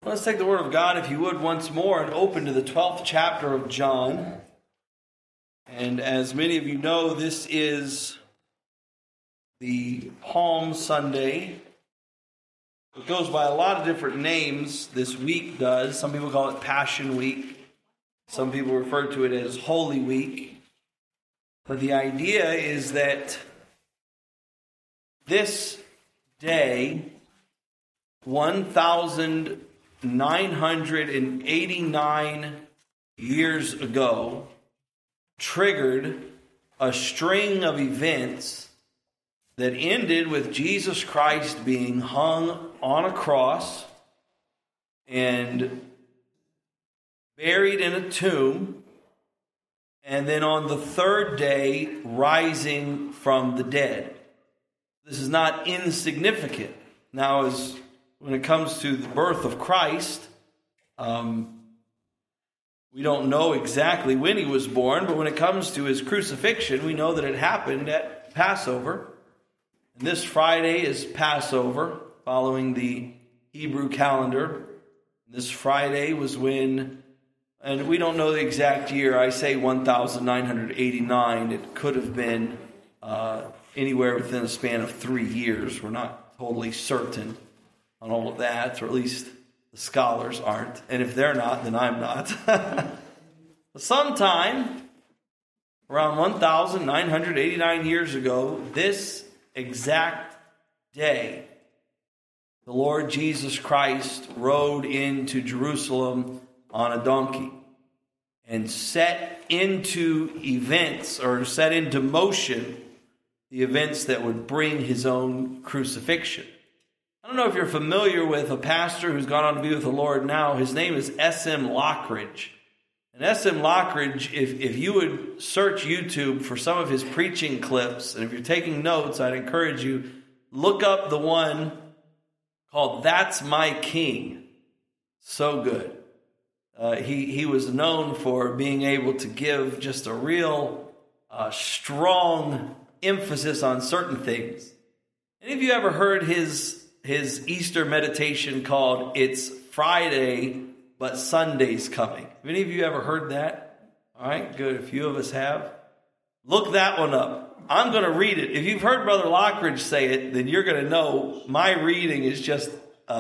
Let's take the Word of God, if you would, once more and open to the 12th chapter of John. And as many of you know, this is the Palm Sunday. It goes by a lot of different names, this week does. Some people call it Passion Week. Some people refer to it as Holy Week. But the idea is that this day, 1,989 years ago, triggered a string of events that ended with Jesus Christ being hung on a cross and buried in a tomb, and then on the third day rising from the dead. This is not insignificant. Now, when it comes to the birth of Christ, we don't know exactly when he was born, but when it comes to his crucifixion, we know that it happened at Passover. And this Friday is Passover, following the Hebrew calendar. This Friday was when, and we don't know the exact year, I say 1,989. It could have been anywhere within a span of 3 years. We're not totally certain on all of that, or at least the scholars aren't. And if they're not, then I'm not. Sometime around 1,989 years ago, this exact day, the Lord Jesus Christ rode into Jerusalem on a donkey and set into events, or set into motion, the events that would bring his own crucifixion. I don't know if you're familiar with a pastor who's gone on to be with the Lord now. His name is S.M. Lockridge. And S.M. Lockridge, if you would search YouTube for some of his preaching clips, and if you're taking notes, I'd encourage you, look up the one called That's My King. So good. He was known for being able to give just a real strong emphasis on certain things. Any of you ever heard his Easter meditation called It's Friday, but Sunday's Coming? Have any of you ever heard that? All right, good. A few of us have. Look that one up. I'm going to read it. If you've heard Brother Lockridge say it, then you're going to know my reading is just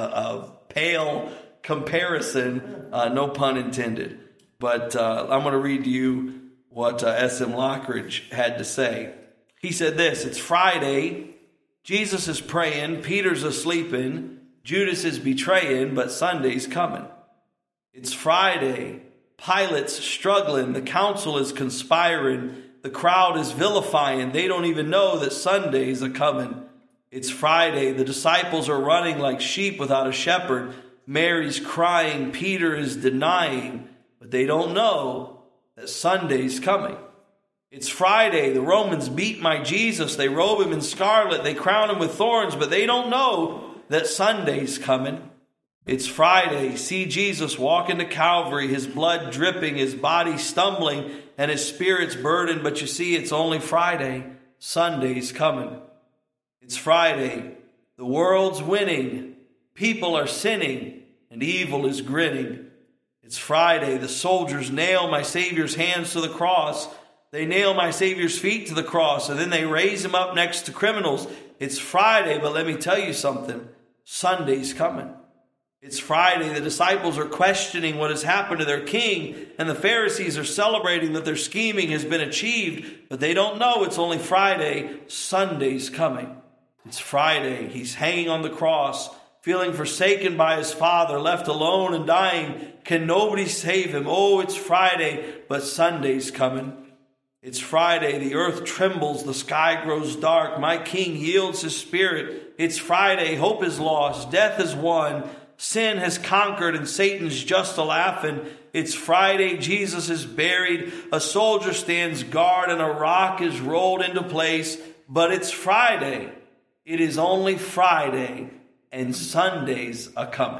a pale comparison, no pun intended. But I'm going to read to you what S.M. Lockridge had to say. He said this: it's Friday, Jesus is praying, Peter's asleeping, Judas is betraying, but Sunday's coming. It's Friday, Pilate's struggling, the council is conspiring, the crowd is vilifying, they don't even know that Sunday's a-coming. It's Friday, the disciples are running like sheep without a shepherd, Mary's crying, Peter is denying, but they don't know that Sunday's coming. It's Friday, the Romans beat my Jesus, they robe him in scarlet, they crown him with thorns, but they don't know that Sunday's coming. It's Friday, see Jesus walk into Calvary, his blood dripping, his body stumbling, and his spirit's burdened, but you see, it's only Friday, Sunday's coming. It's Friday, the world's winning, people are sinning, and evil is grinning. It's Friday, the soldiers nail my Savior's hands to the cross, they nail my Savior's feet to the cross, and then they raise him up next to criminals. It's Friday, but let me tell you something, Sunday's coming. It's Friday, the disciples are questioning what has happened to their king, and the Pharisees are celebrating that their scheming has been achieved, but they don't know it's only Friday, Sunday's coming. It's Friday, he's hanging on the cross, feeling forsaken by his Father, left alone and dying. Can nobody save him? Oh, it's Friday, but Sunday's coming. It's Friday, the earth trembles, the sky grows dark, my king yields his spirit. It's Friday, hope is lost, death is won, sin has conquered, and Satan's just a-laughing. It's Friday, Jesus is buried, a soldier stands guard, and a rock is rolled into place. But it's Friday, it is only Friday, and Sunday's a-coming.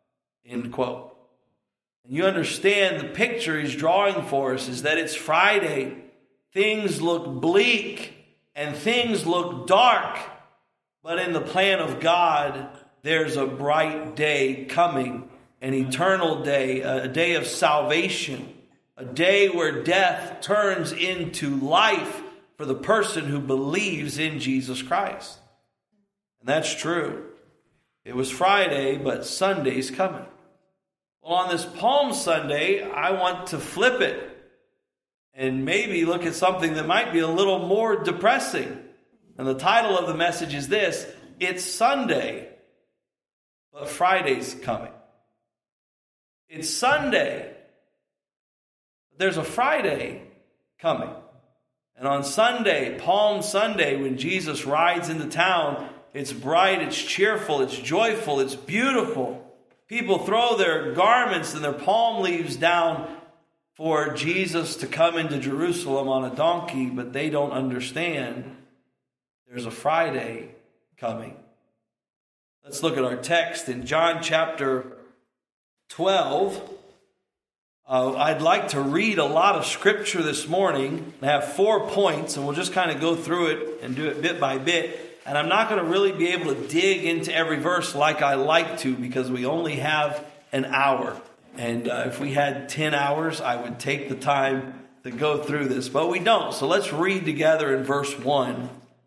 End quote. And you understand the picture he's drawing for us is that it's Friday. Things look bleak and things look dark, but in the plan of God, there's a bright day coming, an eternal day, a day of salvation, a day where death turns into life for the person who believes in Jesus Christ. And that's true. It was Friday, but Sunday's coming. Well, on this Palm Sunday, I want to flip it and maybe look at something that might be a little more depressing. And the title of the message is this: it's Sunday, but Friday's coming. It's Sunday, but there's a Friday coming. And on Sunday, Palm Sunday, when Jesus rides into town, it's bright, it's cheerful, it's joyful, it's beautiful. People throw their garments and their palm leaves down for Jesus to come into Jerusalem on a donkey, but they don't understand there's a Friday coming. Let's look at our text in John chapter 12. I'd like to read a lot of scripture this morning. I have 4 points, and we'll just kind of go through it and do it bit by bit. And I'm not going to really be able to dig into every verse like I like to, because we only have an hour. And if we had 10 hours, I would take the time to go through this. But we don't. So let's read together in verse 1.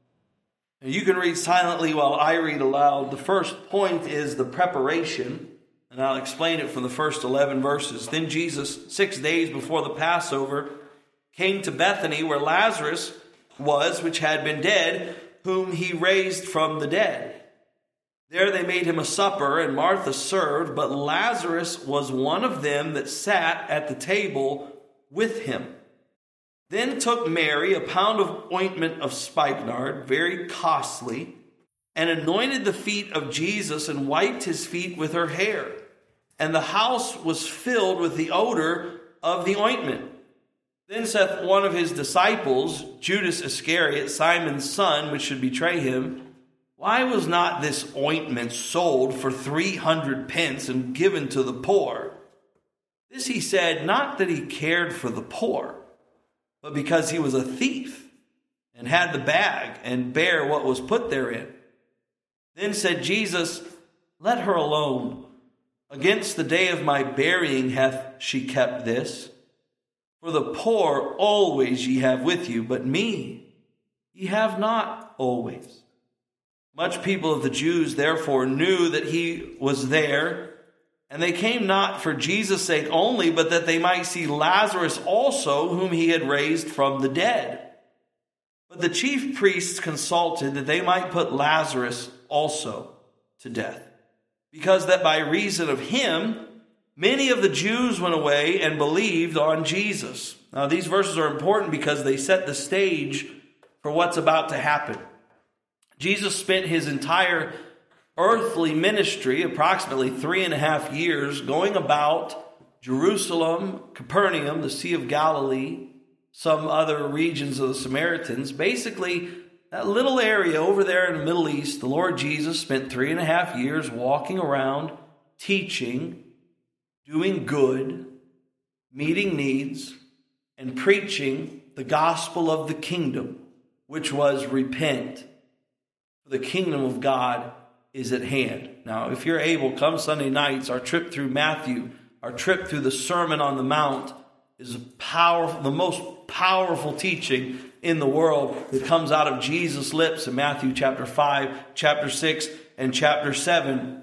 And you can read silently while I read aloud. The first point is the preparation. And I'll explain it from the first 11 verses. Then Jesus, 6 days before the Passover, came to Bethany, where Lazarus was, which had been dead, whom he raised from the dead. There they made him a supper, and Martha served, but Lazarus was one of them that sat at the table with him. Then took Mary a pound of ointment of spikenard, very costly, and anointed the feet of Jesus and wiped his feet with her hair. And the house was filled with the odor of the ointment. Then saith one of his disciples, Judas Iscariot, Simon's son, which should betray him, why was not this ointment sold for 300 pence and given to the poor? This he said, not that he cared for the poor, but because he was a thief, and had the bag, and bare what was put therein. Then said Jesus, let her alone. Against the day of my burying hath she kept this. For the poor always ye have with you, but me ye have not always. Much people of the Jews therefore knew that he was there, and they came not for Jesus' sake only, but that they might see Lazarus also, whom he had raised from the dead. But the chief priests consulted that they might put Lazarus also to death, because that by reason of him many of the Jews went away and believed on Jesus. Now these verses are important because they set the stage for what's about to happen. Jesus spent his entire earthly ministry, approximately 3.5 years, going about Jerusalem, Capernaum, the Sea of Galilee, some other regions of the Samaritans. Basically, that little area over there in the Middle East, the Lord Jesus spent 3.5 years walking around, teaching, doing good, meeting needs, and preaching the gospel of the kingdom, which was repent, for the kingdom of God is at hand. Now, if you're able, come Sunday nights, our trip through Matthew, our trip through the Sermon on the Mount is powerful, the most powerful teaching in the world that comes out of Jesus' lips in Matthew chapter 5, chapter 6, and chapter 7.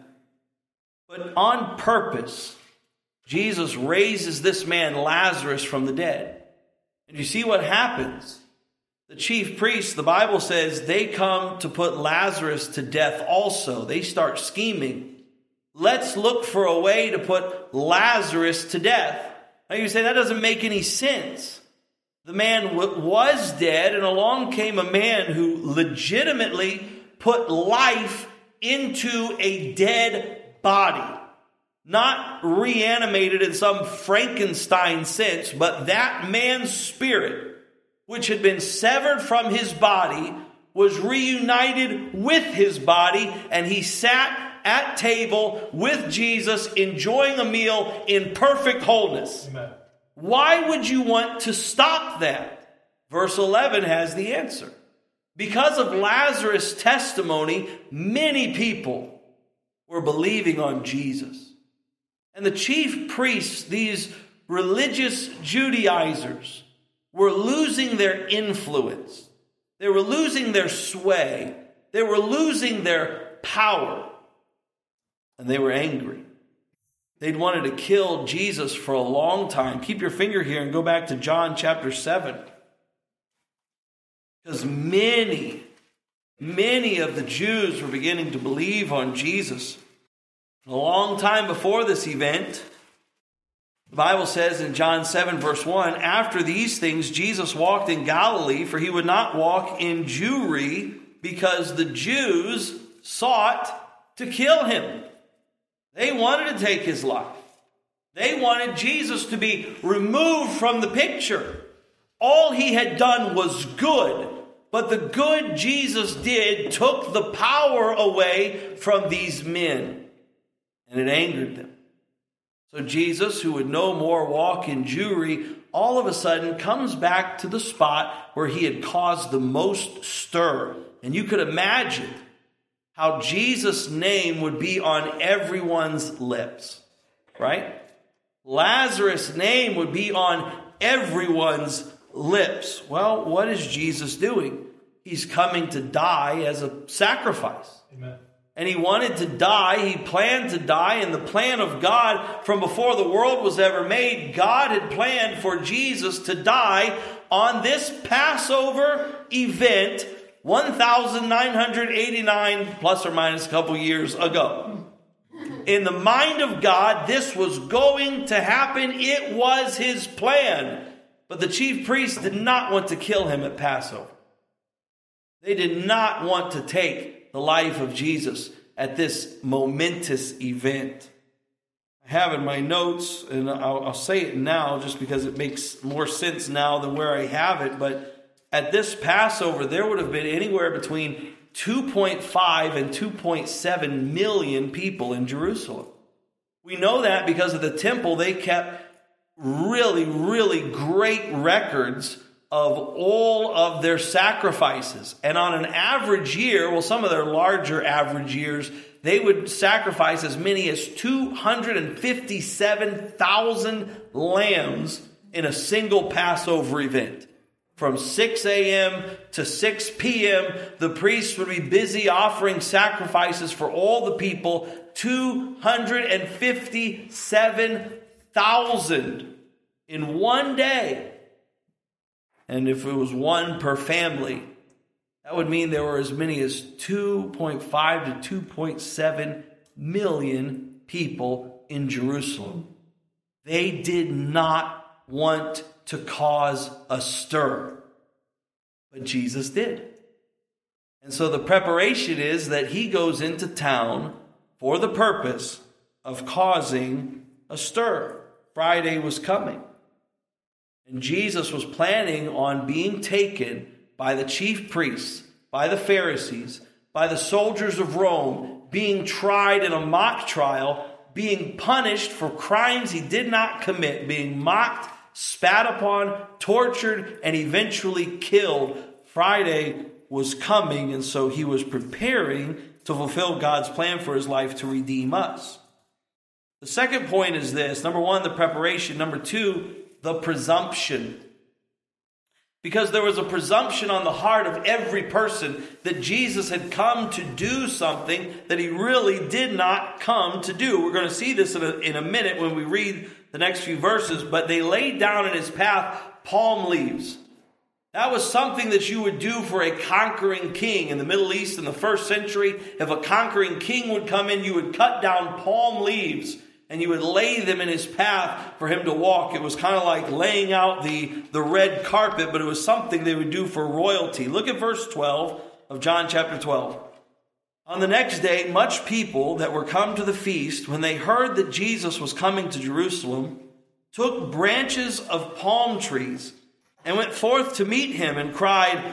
But on purpose, Jesus raises this man Lazarus from the dead. And you see what happens. The chief priests, the Bible says, they come to put Lazarus to death also. They start scheming. Let's look for a way to put Lazarus to death. Now you say, that doesn't make any sense. The man was dead, and along came a man who legitimately put life into a dead body. Not reanimated in some Frankenstein sense, but that man's spirit, which had been severed from his body, was reunited with his body, and he sat at table with Jesus, enjoying a meal in perfect wholeness. Amen. Why would you want to stop that? Verse 11 has the answer. Because of Lazarus' testimony, many people were believing on Jesus. And the chief priests, these religious Judaizers, were losing their influence. They were losing their sway. They were losing their power. And they were angry. They'd wanted to kill Jesus for a long time. Keep your finger here and go back to John chapter 7. Because many of the Jews were beginning to believe on Jesus. A long time before this event, the Bible says in John 7 verse 1, after these things Jesus walked in Galilee, for he would not walk in Jewry, because the Jews sought to kill him. They wanted to take his life. They wanted Jesus to be removed from the picture. All he had done was good, but the good Jesus did took the power away from these men, and it angered them. So Jesus, who would no more walk in Jewry, all of a sudden comes back to the spot where he had caused the most stir. And you could imagine how Jesus' name would be on everyone's lips, right? Lazarus' name would be on everyone's lips. Well, what is Jesus doing? He's coming to die as a sacrifice. Amen. And he wanted to die. He planned to die. And the plan of God from before the world was ever made, God had planned for Jesus to die on this Passover event 1,989 plus or minus a couple years ago. In the mind of God, this was going to happen. It was his plan. But the chief priests did not want to kill him at Passover. They did not want to take the life of Jesus at this momentous event. I have in my notes, and I'll say it now just because it makes more sense now than where I have it, but at this Passover, there would have been anywhere between 2.5 and 2.7 million people in Jerusalem. We know that because of the temple. They kept really, really great records of all of their sacrifices. And on an average year, well, some of their larger average years, they would sacrifice as many as 257,000 lambs in a single Passover event. From 6 a.m. to 6 p.m., the priests would be busy offering sacrifices for all the people. 257,000 in one day. And if it was one per family, that would mean there were as many as 2.5 to 2.7 million people in Jerusalem. They did not want to cause a stir, but Jesus did. And so the preparation is that he goes into town for the purpose of causing a stir. Friday was coming. And Jesus was planning on being taken by the chief priests, by the Pharisees, by the soldiers of Rome, being tried in a mock trial, being punished for crimes he did not commit, being mocked, spat upon, tortured, and eventually killed. Friday was coming, and so he was preparing to fulfill God's plan for his life to redeem us. The second point is this. Number one, the preparation. Number two, the presumption. Because there was a presumption on the heart of every person that Jesus had come to do something that he really did not come to do. We're going to see this in a minute when we read the next few verses. But they laid down in his path palm leaves. That was something that you would do for a conquering king. In the Middle East in the first century, if a conquering king would come in, you would cut down palm leaves and you would lay them in his path for him to walk. It was kind of like laying out the red carpet, but it was something they would do for royalty. Look at verse 12 of John chapter 12. On the next day, much people that were come to the feast, when they heard that Jesus was coming to Jerusalem, took branches of palm trees and went forth to meet him and cried,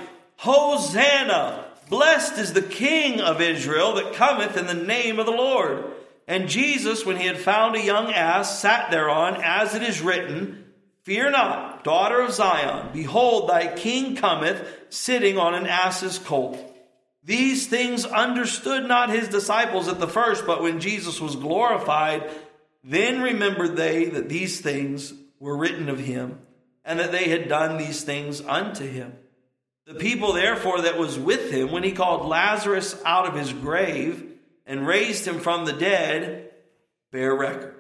Hosanna! Blessed is the King of Israel that cometh in the name of the Lord. And Jesus, when he had found a young ass, sat thereon, as it is written, Fear not, daughter of Zion. Behold, thy king cometh, sitting on an ass's colt. These things understood not his disciples at the first, but when Jesus was glorified, Then remembered they that these things were written of him, and that they had done these things unto him. The people therefore that was with him, when he called Lazarus out of his grave, and raised him from the dead, bear record.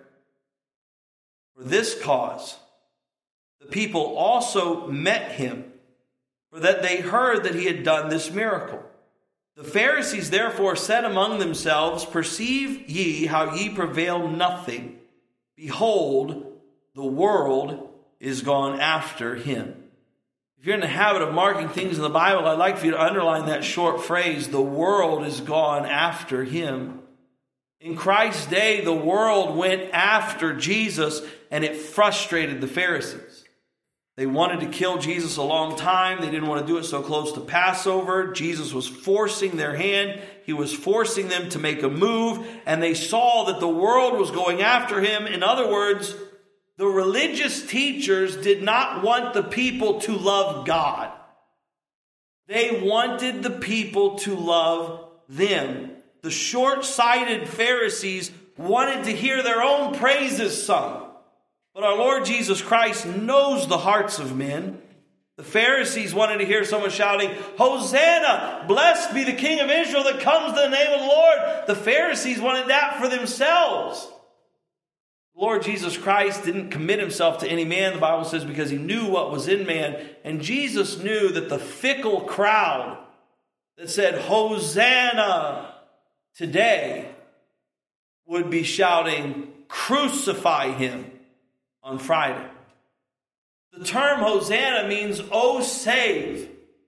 For this cause the people also met him, for that they heard that he had done this miracle. The Pharisees therefore said among themselves, Perceive ye how ye prevail nothing? Behold, the world is gone after him. If you're in the habit of marking things in the Bible, I'd like for you to underline that short phrase, the world is gone after him. In Christ's day, the world went after Jesus, and it frustrated the Pharisees. They wanted to kill Jesus a long time. They didn't want to do it so close to Passover. Jesus was forcing their hand. He was forcing them to make a move, and they saw that the world was going after him. In other words, the religious teachers did not want the people to love God. They wanted the people to love them. The short-sighted Pharisees wanted to hear their own praises sung. But our Lord Jesus Christ knows the hearts of men. The Pharisees wanted to hear someone shouting, Hosanna! Blessed be the King of Israel that comes in the name of the Lord. The Pharisees wanted that for themselves. The Lord Jesus Christ didn't commit himself to any man, the Bible says, because he knew what was in man. And Jesus knew that the fickle crowd that said, Hosanna today, would be shouting, Crucify him on Friday. The term Hosanna means, oh, save.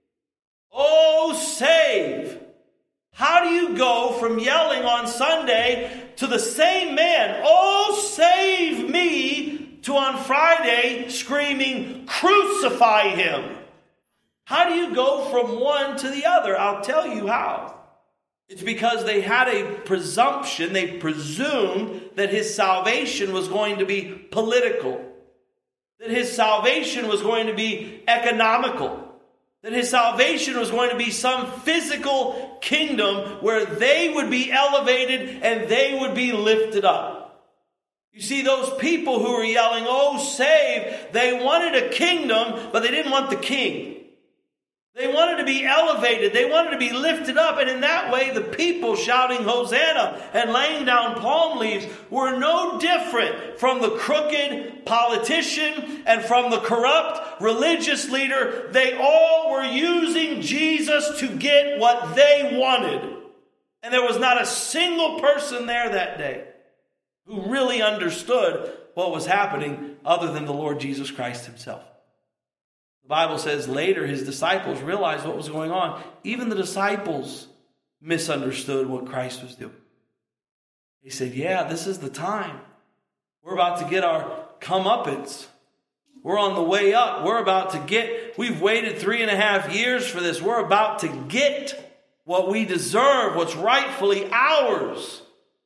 Oh, save. How do you go from yelling on Sunday to the same man, oh, save me, to on Friday screaming, Crucify him? How do you go from one to the other? I'll tell you how. It's because they had a presumption, they presumed that his salvation was going to be political, that his salvation was going to be economical, that his salvation was going to be some physical kingdom where they would be elevated and they would be lifted up. You see, those people who were yelling, oh, save, they wanted a kingdom, but they didn't want the king. They wanted to be elevated. They wanted to be lifted up. And in that way, the people shouting Hosanna and laying down palm leaves were no different from the crooked politician and from the corrupt religious leader. They all were using Jesus to get what they wanted. And there was not a single person there that day who really understood what was happening other than the Lord Jesus Christ himself. The Bible says later his disciples realized what was going on. Even the disciples misunderstood what Christ was doing. They said, yeah, this is the time. We're about to get our comeuppance. We're on the way up. We've waited 3.5 years for this. We're about to get what we deserve, what's rightfully ours.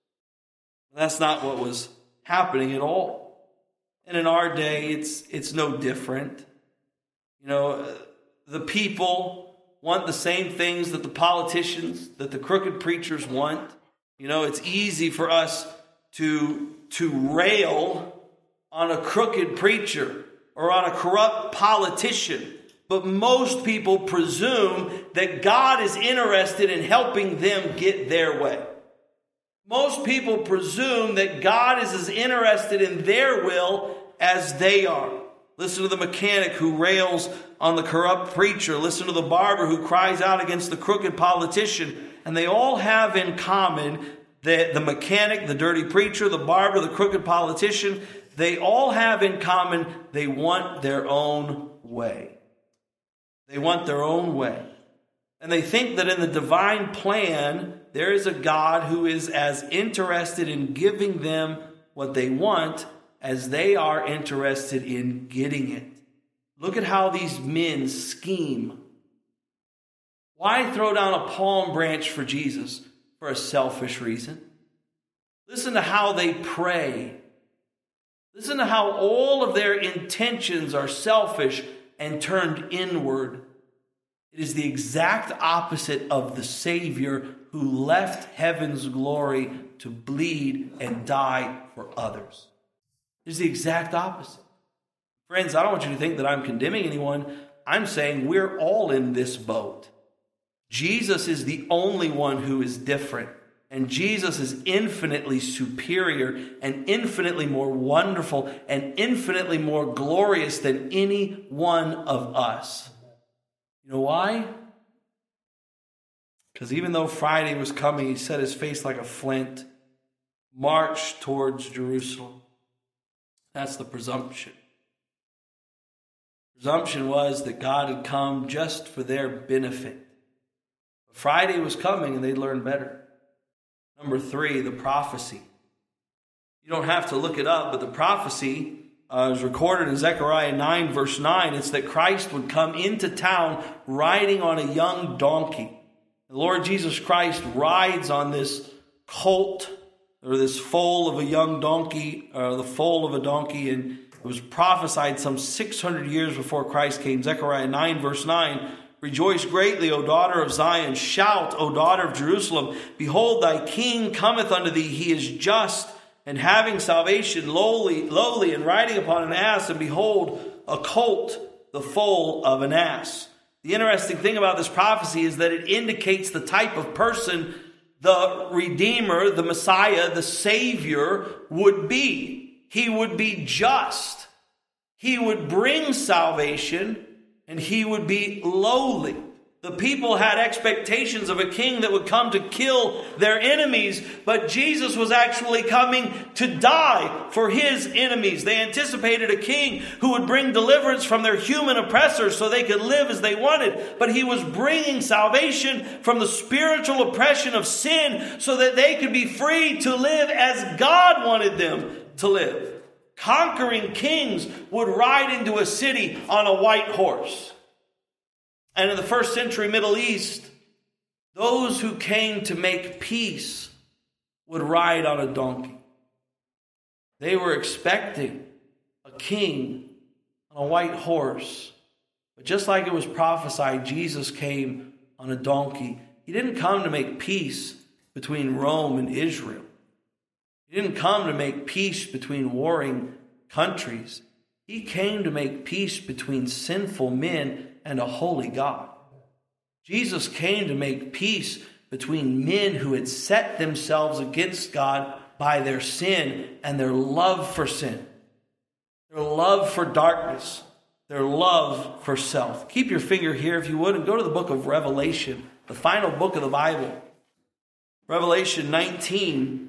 That's not what was happening at all. And in our day, it's no different. You know, the people want the same things that the politicians, that the crooked preachers want. You know, it's easy for us to rail on a crooked preacher or on a corrupt politician. But most people presume that God is interested in helping them get their way. Most people presume that God is as interested in their will as they are. Listen to the mechanic who rails on the corrupt preacher. Listen to the barber who cries out against the crooked politician. And they all have in common that the mechanic, the dirty preacher, the barber, the crooked politician, they all have in common they want their own way. They want their own way. And they think that in the divine plan, there is a God who is as interested in giving them what they want as they are interested in getting it. Look at how these men scheme. Why throw down a palm branch for Jesus? For a selfish reason. Listen to how they pray. Listen to how all of their intentions are selfish and turned inward. It is the exact opposite of the Savior who left heaven's glory to bleed and die for others. It is the exact opposite. Friends, I don't want you to think that I'm condemning anyone. I'm saying we're all in this boat. Jesus is the only one who is different. And Jesus is infinitely superior and infinitely more wonderful and infinitely more glorious than any one of us. You know why? Because even though Friday was coming, he set his face like a flint, marched towards Jerusalem. That's the presumption. Presumption was that God had come just for their benefit. But Friday was coming and they'd learn better. Number 3, the prophecy. You don't have to look it up, but the prophecy is recorded in Zechariah 9, verse 9. It's that Christ would come into town riding on a young donkey. The Lord Jesus Christ rides on this colt, or this foal of a young donkey, the foal of a donkey, and it was prophesied some 600 years before Christ came. Zechariah 9, verse 9. Rejoice greatly, O daughter of Zion. Shout, O daughter of Jerusalem. Behold, thy king cometh unto thee. He is just and having salvation, lowly, and riding upon an ass. And behold, a colt, the foal of an ass. The interesting thing about this prophecy is that it indicates the type of person the Redeemer, the Messiah, the Savior would be. He would be just. He would bring salvation. And he would be lowly. The people had expectations of a king that would come to kill their enemies, but Jesus was actually coming to die for his enemies. They anticipated a king who would bring deliverance from their human oppressors so they could live as they wanted. But he was bringing salvation from the spiritual oppression of sin so that they could be free to live as God wanted them to live. Conquering kings would ride into a city on a white horse. And in the first century Middle East, those who came to make peace would ride on a donkey. They were expecting a king on a white horse. But just like it was prophesied, Jesus came on a donkey. He didn't come to make peace between Rome and Israel. He didn't come to make peace between warring countries. He came to make peace between sinful men and a holy God. Jesus came to make peace between men who had set themselves against God by their sin and their love for sin, their love for darkness, their love for self. Keep your finger here if you would and go to the book of Revelation, the final book of the Bible. Revelation 19.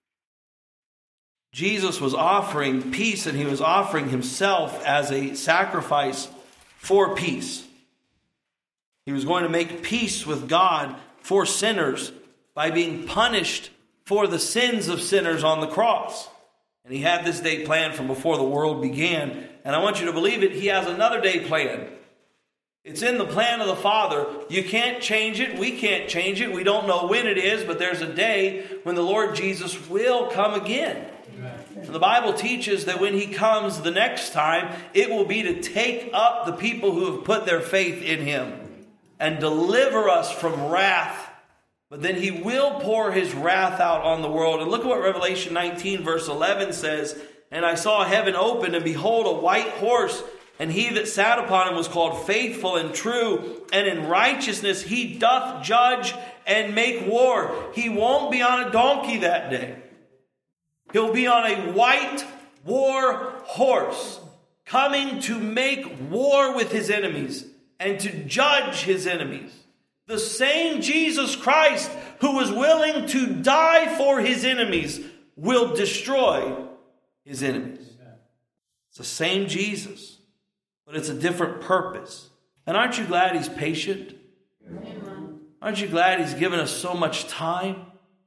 Jesus was offering peace, and he was offering himself as a sacrifice for peace. He was going to make peace with God for sinners by being punished for the sins of sinners on the cross. And he had this day planned from before the world began. And I want you to believe it, he has another day planned. It's in the plan of the Father. You can't change it. We can't change it. We don't know when it is, but there's a day when the Lord Jesus will come again. And the Bible teaches that when he comes the next time, it will be to take up the people who have put their faith in him and deliver us from wrath. But then he will pour his wrath out on the world. And look at what Revelation 19 verse 11 says. And I saw heaven open, and behold, a white horse. And he that sat upon him was called Faithful and True. And in righteousness he doth judge and make war. He won't be on a donkey that day. He'll be on a white war horse, coming to make war with his enemies and to judge his enemies. The same Jesus Christ who was willing to die for his enemies will destroy his enemies. It's the same Jesus, but it's a different purpose. And aren't you glad he's patient? Aren't you glad he's given us so much time?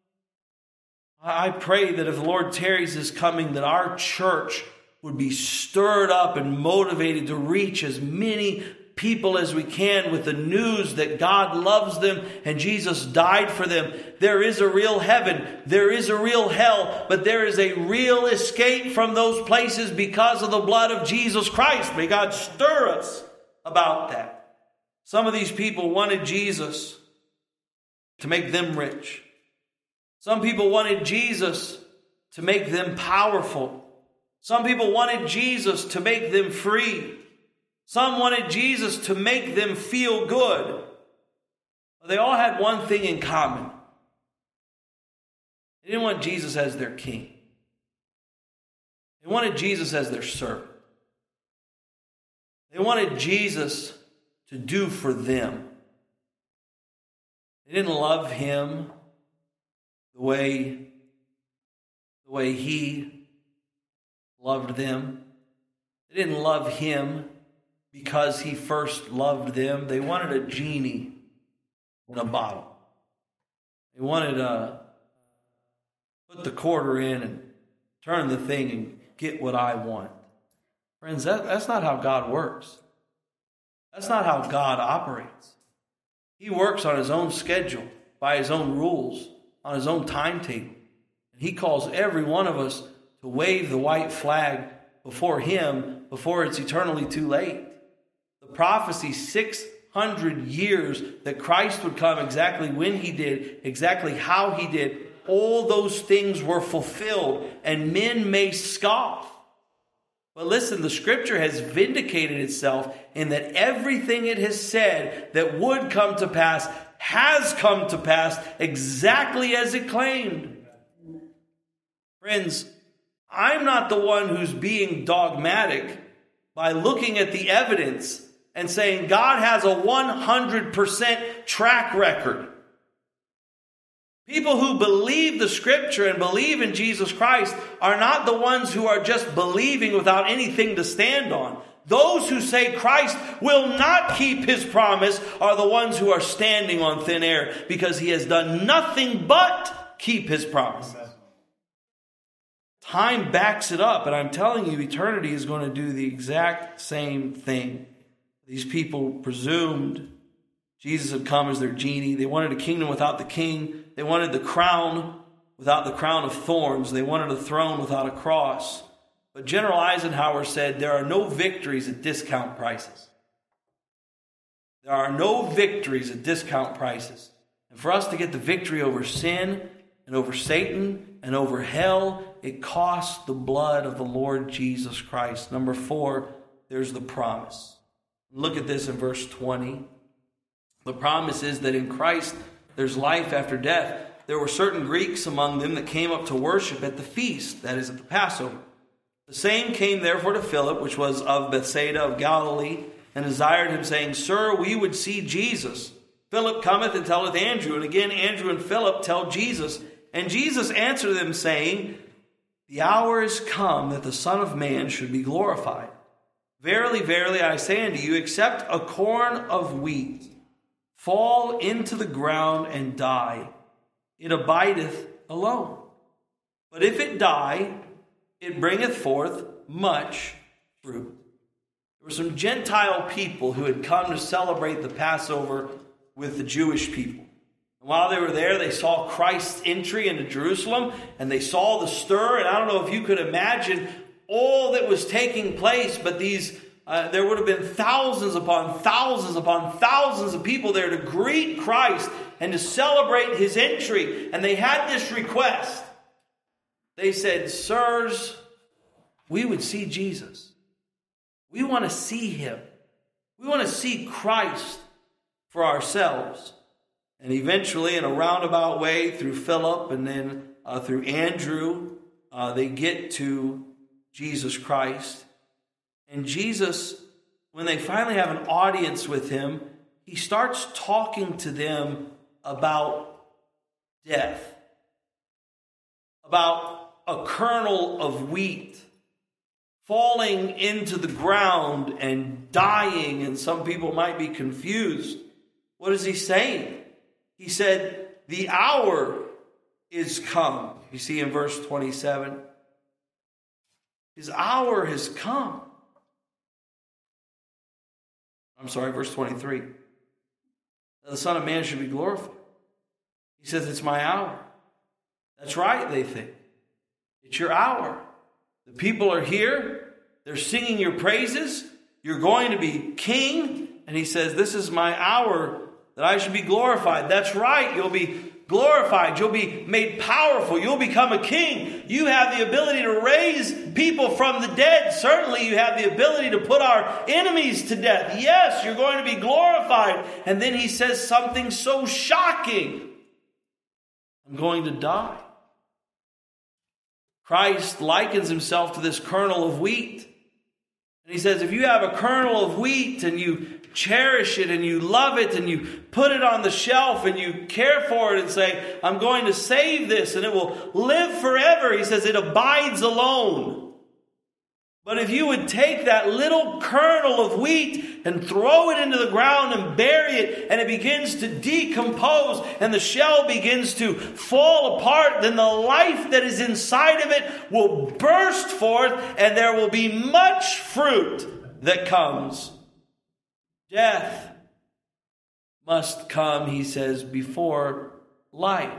I pray that if the Lord tarries his coming, that our church would be stirred up and motivated to reach as many people as we can with the news that God loves them and Jesus died for them. There is a real heaven. There is a real hell. But there is a real escape from those places because of the blood of Jesus Christ. May God stir us about that. Some of these people wanted Jesus to make them rich. Some people wanted Jesus to make them powerful. Some people wanted Jesus to make them free. Some wanted Jesus to make them feel good. But they all had one thing in common. They didn't want Jesus as their king. They wanted Jesus as their servant. They wanted Jesus to do for them. They didn't love him the way he loved them. They didn't love him because he first loved them. They wanted a genie in a bottle. They wanted to put the quarter in and turn the thing and get what I want. Friends, that's not how God works. That's not how God operates. He works on his own schedule, by his own rules, on his own timetable. And he calls every one of us to wave the white flag before him before it's eternally too late. The prophecy 600 years that Christ would come exactly when he did, exactly how he did, all those things were fulfilled, and men may scoff. But listen, the scripture has vindicated itself in that everything it has said that would come to pass has come to pass exactly as it claimed. Friends, I'm not the one who's being dogmatic by looking at the evidence and saying God has a 100% track record. People who believe the scripture and believe in Jesus Christ are not the ones who are just believing without anything to stand on. Those who say Christ will not keep his promise are the ones who are standing on thin air because he has done nothing but keep his promise. Time backs it up, and I'm telling you, eternity is going to do the exact same thing. These people presumed Jesus had come as their genie. They wanted a kingdom without the king. They wanted the crown without the crown of thorns. They wanted a throne without a cross. But General Eisenhower said there are no victories at discount prices. There are no victories at discount prices. And for us to get the victory over sin and over Satan and over hell, it costs the blood of the Lord Jesus Christ. Number 4, there's the promise. Look at this in verse 20. The promise is that in Christ there's life after death. There were certain Greeks among them that came up to worship at the feast, that is at the Passover. The same came therefore to Philip, which was of Bethsaida of Galilee, and desired him, saying, Sir, we would see Jesus. Philip cometh and telleth Andrew, and again Andrew and Philip tell Jesus. And Jesus answered them, saying, The hour is come that the Son of Man should be glorified. Verily, verily, I say unto you, except a corn of wheat fall into the ground and die, it abideth alone. But if it die, it bringeth forth much fruit. There were some Gentile people who had come to celebrate the Passover with the Jewish people. And while they were there, they saw Christ's entry into Jerusalem, and they saw the stir. And I don't know if you could imagine all that was taking place, but there would have been thousands upon thousands upon thousands of people there to greet Christ and to celebrate his entry. And they had this request. They said, Sirs, we would see Jesus. We want to see him. We want to see Christ for ourselves. And eventually, in a roundabout way, through Philip and then through Andrew, they get to Jesus Christ. And Jesus, when they finally have an audience with him, he starts talking to them about death, about a kernel of wheat falling into the ground and dying. And some people might be confused. What is he saying? He said, the hour is come. You see in verse 27. His hour has come. I'm sorry, verse 23. The Son of Man should be glorified. He says, it's my hour. That's right, they think. It's your hour. The people are here. They're singing your praises. You're going to be king. And he says, this is my hour that I should be glorified. That's right. You'll be glorified. You'll be made powerful. You'll become a king. You have the ability to raise people from the dead. Certainly you have the ability to put our enemies to death. Yes, you're going to be glorified. And then he says something so shocking. I'm going to die. Christ likens himself to this kernel of wheat. And he says, if you have a kernel of wheat and you cherish it and you love it and you put it on the shelf and you care for it and say, I'm going to save this and it will live forever. He says it abides alone. But if you would take that little kernel of wheat and throw it into the ground and bury it, and it begins to decompose and the shell begins to fall apart, then the life that is inside of it will burst forth and there will be much fruit that comes. Death must come, he says, before life.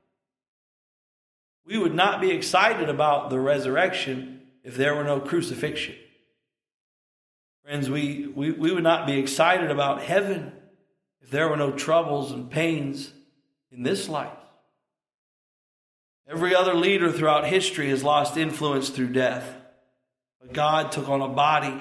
We would not be excited about the resurrection if there were no crucifixion. Friends, we would not be excited about heaven if there were no troubles and pains in this life. Every other leader throughout history has lost influence through death. But God took on a body.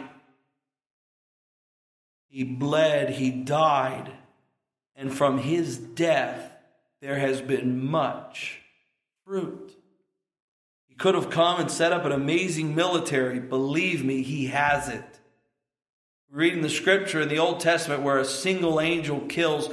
He bled, he died, and from his death there has been much fruit. He could have come and set up an amazing military. Believe me, he hasn't. We're reading the scripture in the Old Testament where a single angel kills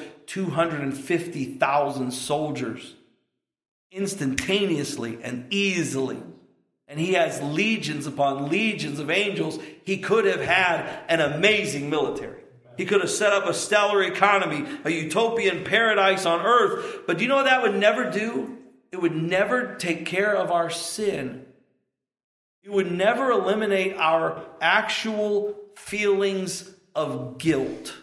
250,000 soldiers instantaneously and easily. And he has legions upon legions of angels. He could have had an amazing military. He could have set up a stellar economy, a utopian paradise on earth. But do you know what that would never do? It would never take care of our sin. It would never eliminate our actual feelings of guilt.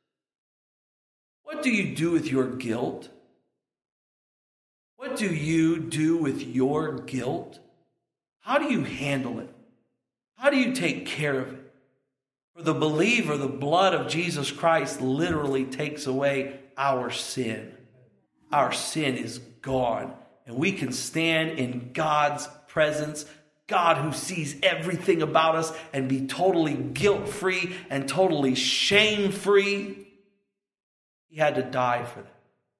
What do you do with your guilt? What do you do with your guilt? How do you handle it? How do you take care of it? For the believer, the blood of Jesus Christ literally takes away our sin. Our sin is gone. And we can stand in God's presence, God who sees everything about us, and be totally guilt-free and totally shame-free. He had to die for that.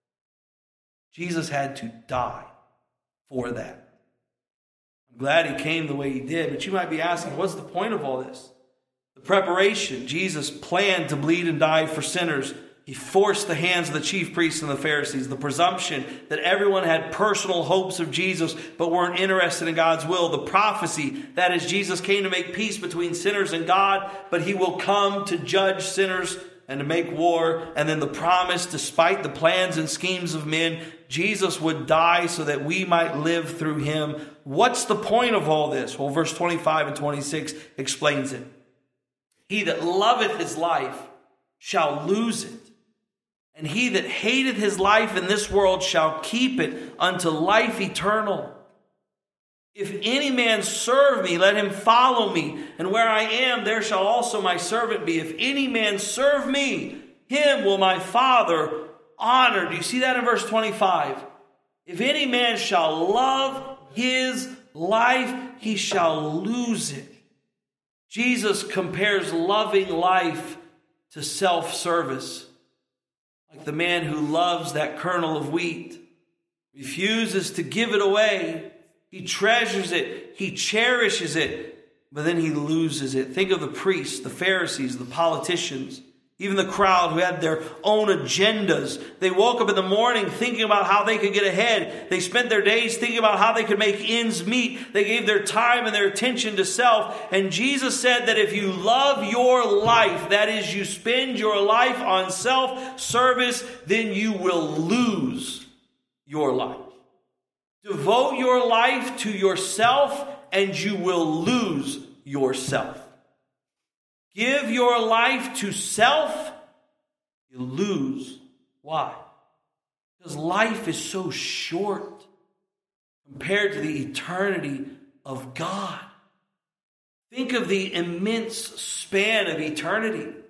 Jesus had to die for that. I'm glad he came the way he did, but you might be asking, what's the point of all this? The preparation. Jesus planned to bleed and die for sinners. He forced the hands of the chief priests and the Pharisees. The presumption that everyone had personal hopes of Jesus but weren't interested in God's will. The prophecy, that is, Jesus came to make peace between sinners and God, but he will come to judge sinners and to make war. And then the promise, despite the plans and schemes of men, Jesus would die so that we might live through him. What's the point of all this? Well, verse 25 and 26 explains it. He that loveth his life shall lose it. And he that hateth his life in this world shall keep it unto life eternal. If any man serve me, let him follow me. And where I am, there shall also my servant be. If any man serve me, him will my Father honor. Do you see that in verse 25? If any man shall love his life, he shall lose it. Jesus compares loving life to self-service. Like the man who loves that kernel of wheat, refuses to give it away. He treasures it. He cherishes it. But then he loses it. Think of the priests, the Pharisees, the politicians, even the crowd who had their own agendas. They woke up in the morning thinking about how they could get ahead. They spent their days thinking about how they could make ends meet. They gave their time and their attention to self. And Jesus said that if you love your life, that is, you spend your life on self-service, then you will lose your life. Devote your life to yourself and you will lose yourself. Give your life to self, you lose. Why? Because life is so short compared to the eternity of God. Think of the immense span of eternity.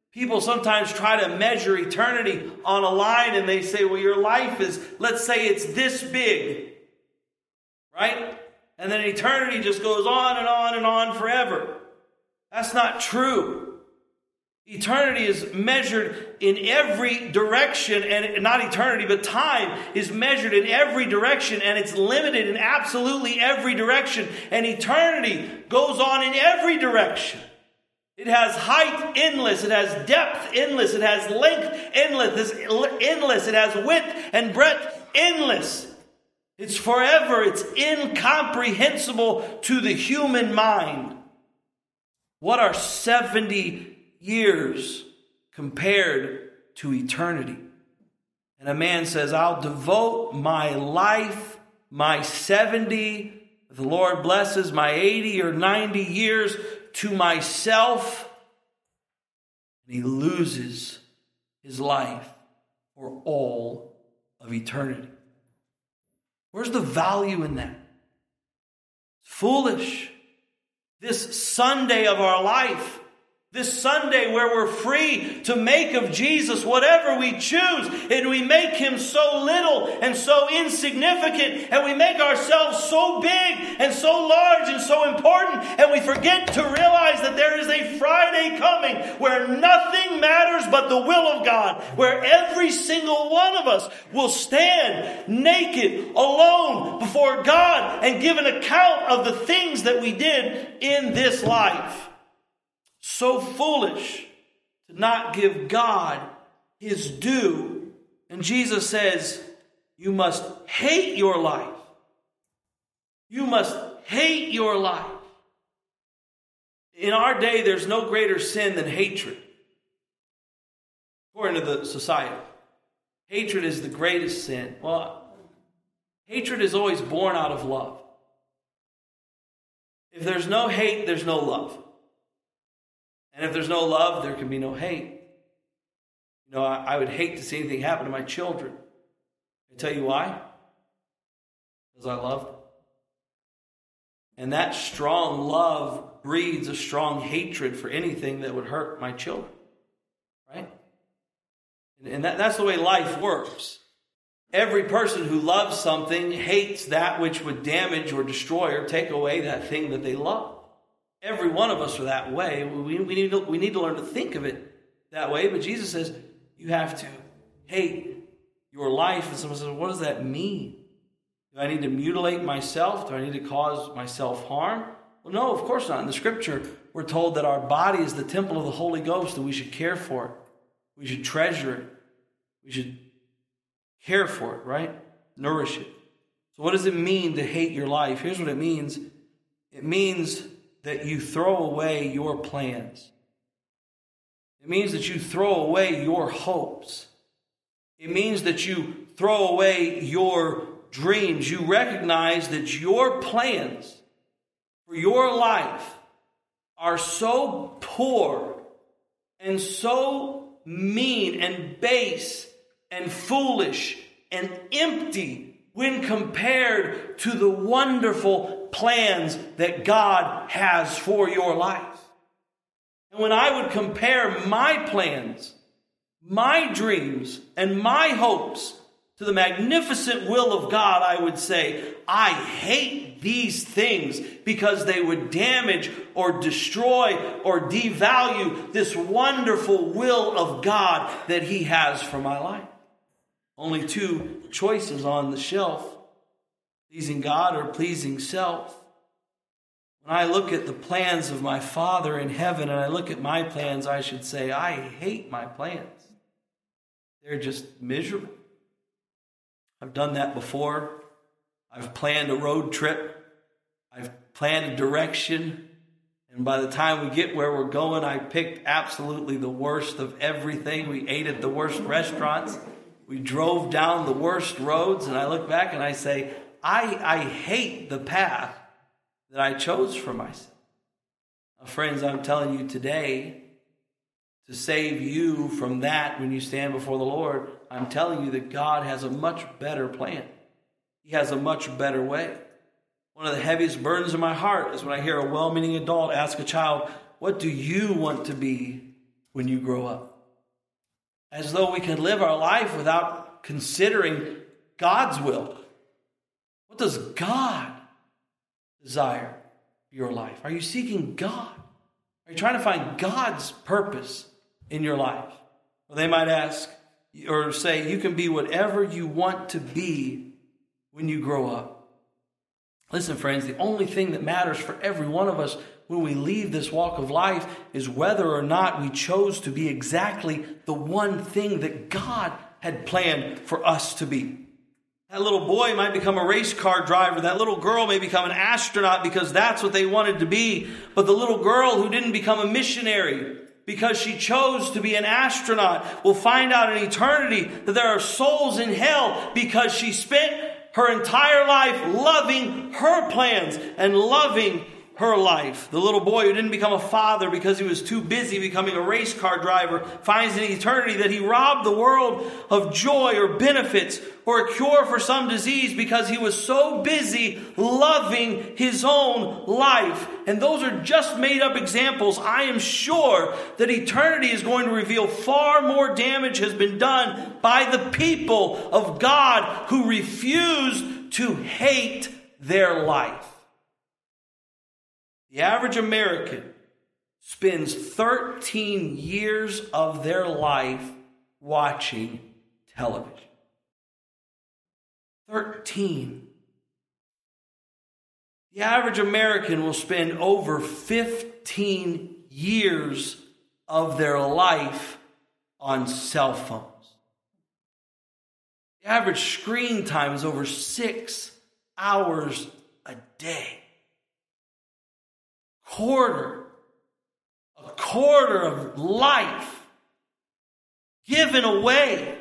People sometimes try to measure eternity on a line, and they say, well, your life is, let's say it's this big, right? And then eternity just goes on and on and on forever. That's not true. Eternity is measured in every direction, and not eternity, but time is measured in every direction, and it's limited in absolutely every direction. And eternity goes on in every direction. It has height endless, it has depth endless, it has length endless, it has width and breadth endless. It's forever, it's incomprehensible to the human mind. What are 70 years compared to eternity? And a man says, I'll devote my life, my 70, if the Lord blesses, my 80 or 90 years to myself. And he loses his life for all of eternity. Where's the value in that? It's foolish. This Sunday of our life, this Sunday where we're free to make of Jesus whatever we choose, and we make him so little and so insignificant, and we make ourselves so big and so large and so important, and we forget to realize that there is a Friday coming where nothing matters but the will of God, where every single one of us will stand naked, alone before God and give an account of the things that we did in this life. So foolish to not give God his due. And Jesus says, you must hate your life. You must hate your life. In our day, there's no greater sin than hatred, according to the society. Hatred is the greatest sin. Well, hatred is always born out of love. If there's no hate, there's no love. And if there's no love, there can be no hate. You know, I would hate to see anything happen to my children. I tell you why? Because I love them. And that strong love breeds a strong hatred for anything that would hurt my children. Right? And that's the way life works. Every person who loves something hates that which would damage or destroy or take away that thing that they love. Every one of us are that way. We need to learn to think of it that way. But Jesus says you have to hate your life. And someone says, what does that mean? Do I need to mutilate myself? Do I need to cause myself harm? Well, no, of course not. In the scripture, we're told that our body is the temple of the Holy Ghost, and we should care for it. We should treasure it. We should care for it, right? Nourish it. So what does it mean to hate your life? Here's what it means. It means that you throw away your plans. It means that you throw away your hopes. It means that you throw away your dreams. You recognize that your plans for your life are so poor and so mean and base and foolish and empty when compared to the wonderful plans that God has for your life. And when I would compare my plans, my dreams, and my hopes to the magnificent will of God, I would say, I hate these things because they would damage or destroy or devalue this wonderful will of God that he has for my life. Only two choices on the shelf: pleasing God or pleasing self. When I look at the plans of my Father in heaven and I look at my plans, I should say, I hate my plans. They're just miserable. I've done that before. I've planned a road trip. I've planned a direction. And by the time we get where we're going, I picked absolutely the worst of everything. We ate at the worst restaurants. We drove down the worst roads. And I look back and I say, I hate the path that I chose for myself. Now, friends, I'm telling you today, to save you from that when you stand before the Lord, I'm telling you that God has a much better plan. He has a much better way. One of the heaviest burdens in my heart is when I hear a well-meaning adult ask a child, what do you want to be when you grow up. As though we can live our life without considering God's will. What does God desire for your life? Are you seeking God? Are you trying to find God's purpose in your life? Well, they might ask or say, you can be whatever you want to be when you grow up. Listen, friends, the only thing that matters for every one of us when we leave this walk of life is whether or not we chose to be exactly the one thing that God had planned for us to be. That little boy might become a race car driver. That little girl may become an astronaut because that's what they wanted to be. But the little girl who didn't become a missionary because she chose to be an astronaut will find out in eternity that there are souls in hell because she spent her entire life loving her plans and loving her life. The little boy who didn't become a father because he was too busy becoming a race car driver finds in eternity that he robbed the world of joy or benefits or a cure for some disease because he was so busy loving his own life. And those are just made up examples. I am sure that eternity is going to reveal far more damage has been done by the people of God who refused to hate their life. The average American spends 13 years of their life watching television. 13. The average American will spend over 15 years of their life on cell phones. The average screen time is over 6 hours a day. A quarter of life given away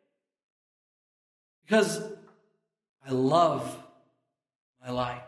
because I love my life.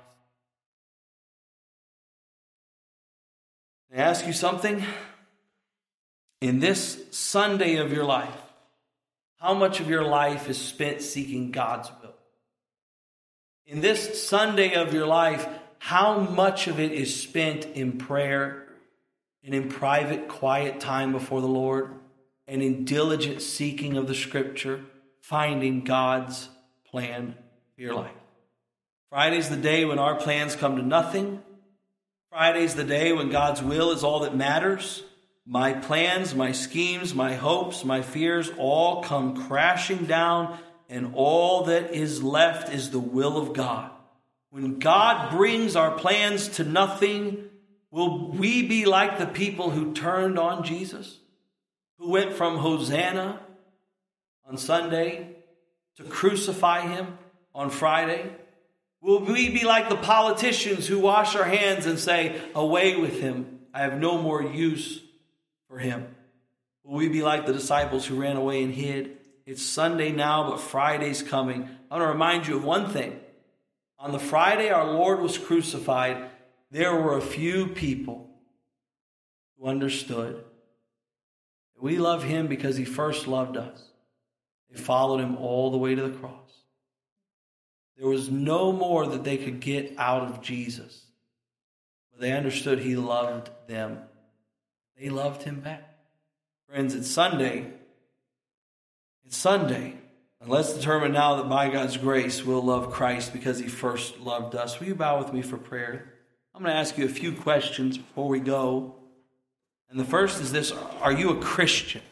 Can I ask you something? In this Sunday of your life, how much of your life is spent seeking God's will? In this Sunday of your life, how much of it is spent in prayer and in private, quiet time before the Lord and in diligent seeking of the Scripture, finding God's plan for your life? Friday's the day when our plans come to nothing. Friday's the day when God's will is all that matters. My plans, my schemes, my hopes, my fears all come crashing down, and all that is left is the will of God. When God brings our plans to nothing, will we be like the people who turned on Jesus? Who went from Hosanna on Sunday to crucify him on Friday? Will we be like the politicians who wash our hands and say, away with him, I have no more use for him? Will we be like the disciples who ran away and hid? It's Sunday now, but Friday's coming. I want to remind you of one thing. On the Friday our Lord was crucified, there were a few people who understood that we love him because he first loved us. They followed him all the way to the cross. There was no more that they could get out of Jesus. But they understood he loved them. They loved him back. Friends, it's Sunday. It's Sunday. And let's determine now that by God's grace we'll love Christ because he first loved us. Will you bow with me for prayer? I'm going to ask you a few questions before we go. And the first is this: are you a Christian?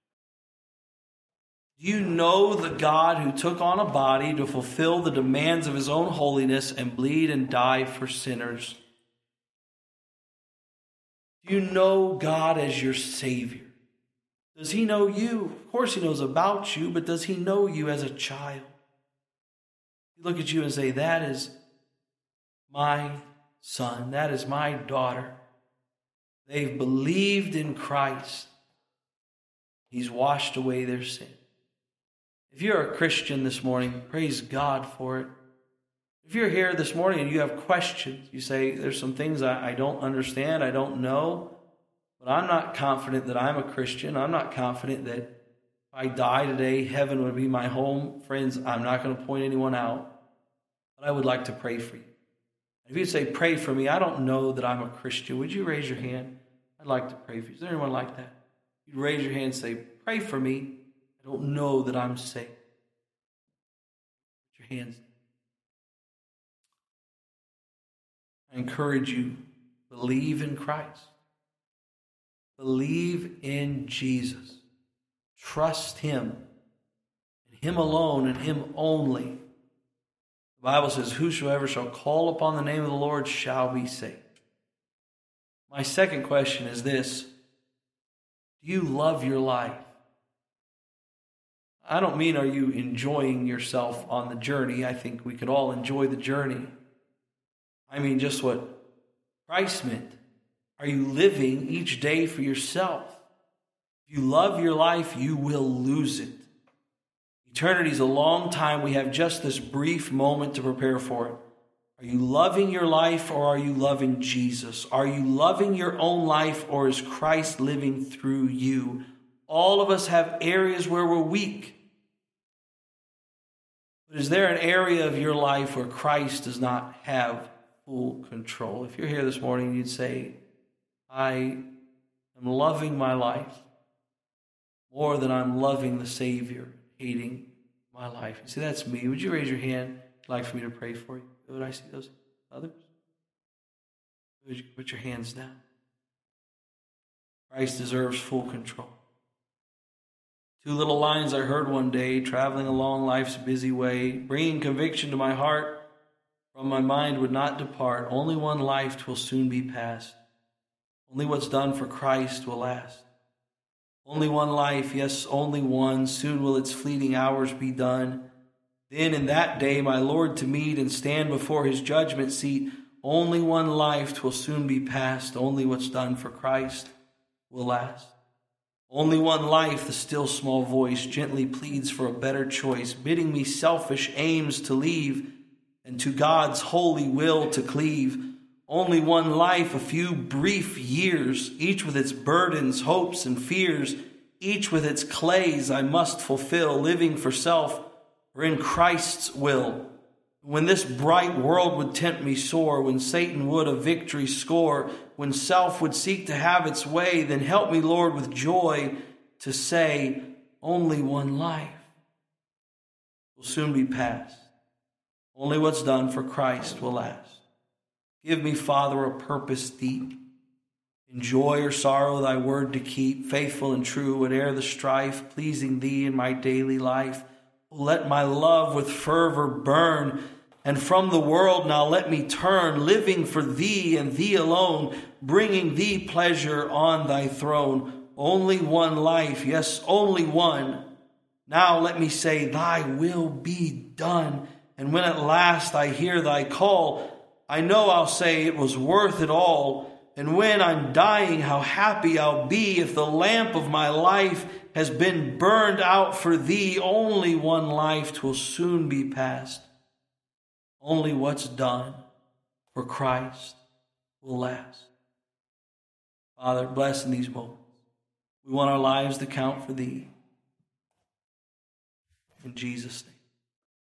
Do you know the God who took on a body to fulfill the demands of his own holiness and bleed and die for sinners? Do you know God as your Savior? Does he know you? Of course he knows about you, but does he know you as a child? He look at you and say, that is my son, that is my daughter. They've believed in Christ. He's washed away their sin. If you're a Christian this morning, praise God for it. If you're here this morning and you have questions, you say, there's some things I don't understand, I don't know, but I'm not confident that I'm a Christian. I'm not confident that if I die today, heaven would be my home. Friends, I'm not going to point anyone out, but I would like to pray for you. If you say, pray for me, I don't know that I'm a Christian, would you raise your hand? I'd like to pray for you. Is there anyone like that? you'd raise your hand and say, pray for me. I don't know that I'm saved. Put your hands down. I encourage you, believe in Christ. Believe in Jesus. Trust Him. And Him alone and Him only. The Bible says, whosoever shall call upon the name of the Lord shall be saved. My second question is this. Do you love your life? I don't mean are you enjoying yourself on the journey. I think we could all enjoy the journey. I mean just what Christ meant. Are you living each day for yourself? If you love your life, you will lose it. Eternity is a long time. We have just this brief moment to prepare for it. Are you loving your life or are you loving Jesus? Are you loving your own life or is Christ living through you? All of us have areas where we're weak. But is there an area of your life where Christ does not have full control? If you're here this morning, you'd say, I am loving my life more than I'm loving the Savior, hating my life. You see, that's me. Would you raise your hand? If you'd like for me to pray for you? Would I see those others? Would you put your hands down? Christ deserves full control. Two little lines I heard one day, traveling along life's busy way, bringing conviction to my heart, from my mind would not depart. Only one life 'twill soon be past. Only what's done for Christ will last. Only one life, yes, only one. Soon will its fleeting hours be done. Then in that day my Lord to meet and stand before His judgment seat. Only one life 'twill soon be past. Only what's done for Christ will last. Only one life, the still small voice gently pleads for a better choice, bidding me selfish aims to leave and to God's holy will to cleave. Only one life, a few brief years, each with its burdens, hopes, and fears, each with its clays I must fulfill, living for self or in Christ's will. When this bright world would tempt me sore, when Satan would a victory score, when self would seek to have its way, then help me, Lord, with joy to say, only one life will soon be past. Only what's done for Christ will last. Give me, Father, a purpose deep, in joy or sorrow thy word to keep, faithful and true, whate'er the strife, pleasing thee in my daily life. Let my love with fervor burn, and from the world now let me turn, living for thee and thee alone, bringing thee pleasure on thy throne. Only one life, yes, only one. Now let me say, thy will be done. And when at last I hear thy call, I know I'll say it was worth it all. And when I'm dying, how happy I'll be if the lamp of my life has been burned out for thee. Only one life 'twill soon be past. Only what's done for Christ will last. Father, bless in these moments. We want our lives to count for thee. In Jesus' name.